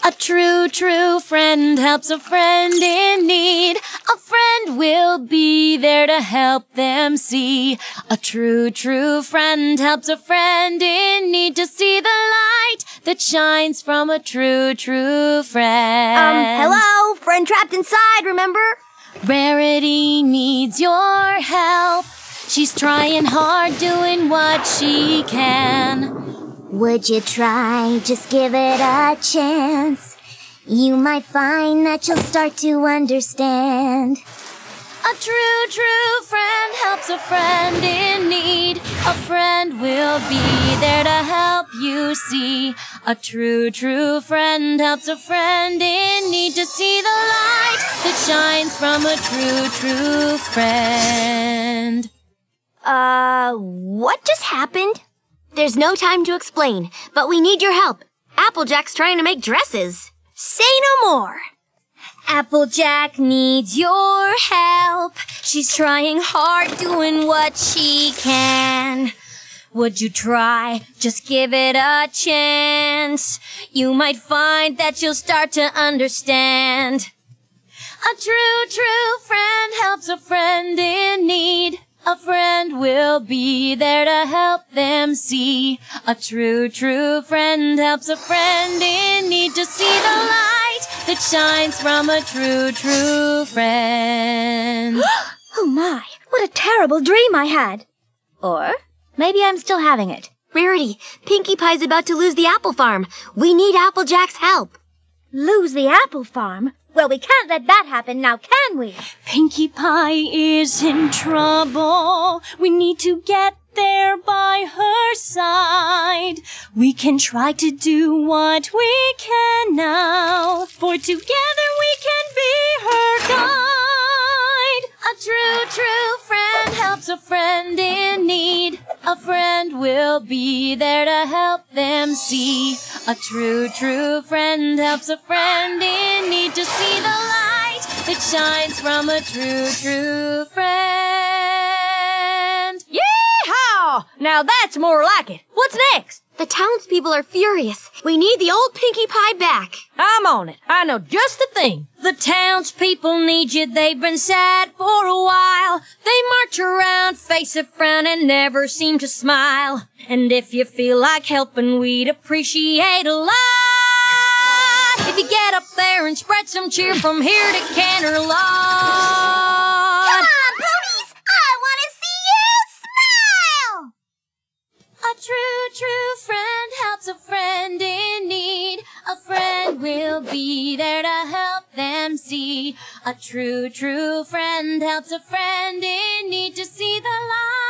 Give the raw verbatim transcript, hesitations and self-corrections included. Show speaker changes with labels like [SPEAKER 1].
[SPEAKER 1] A true, true friend helps a friend in need. A friend will be there to help them see. A true, true friend helps a friend in need to see the light that shines from a true, true friend.
[SPEAKER 2] Um, hello? Friend trapped inside, remember?
[SPEAKER 1] Rarity needs your help. She's trying hard, doing what she can.
[SPEAKER 2] Would you try? Just give it a chance. You might find that you'll start to understand.
[SPEAKER 1] A true, true friend helps a friend in need. A friend will be there to help you see. A true, true friend helps a friend in need to see the light that shines from a true, true friend.
[SPEAKER 2] Uh, what just happened? There's no time to explain, but we need your help. Applejack's trying to make dresses. Say no more.
[SPEAKER 1] Applejack needs your help. She's trying hard, doing what she can. Would you try? Just give it a chance. You might find that you'll start to understand. A true, true friend helps a friend in need. A friend will be there to help them see. A true, true friend helps a friend in need to see the light that shines from a true, true friend.
[SPEAKER 2] Oh my, what a terrible dream I had. Or maybe I'm still having it. Rarity, Pinkie Pie's about to lose the apple farm. We need Applejack's help. Lose the apple farm? Well, we can't let that happen now, can we?
[SPEAKER 1] Pinkie Pie is in trouble. We need to get there by her side. We can try to do what we can now, for together we can be her guide. A true, true friend helps a friend in need. A friend will be there to help them see. A true, true friend helps a friend in need to see the light that shines from a true, true friend.
[SPEAKER 3] Yeehaw! Now that's more like it. What's next?
[SPEAKER 2] The townspeople are furious. We need the old Pinkie Pie back.
[SPEAKER 3] I'm on it. I know just the thing.
[SPEAKER 1] The townspeople need you, they've been sad for a while. They march around, face a frown, and never seem to smile. And if you feel like helping, we'd appreciate a lot. If you get up there and spread some cheer from here to Canterlot.
[SPEAKER 2] Come on, ponies! I want to see you smile!
[SPEAKER 1] A true, true friend helps a friend in need. A friend will be there to help them see. A true, true friend helps a friend in need to see the light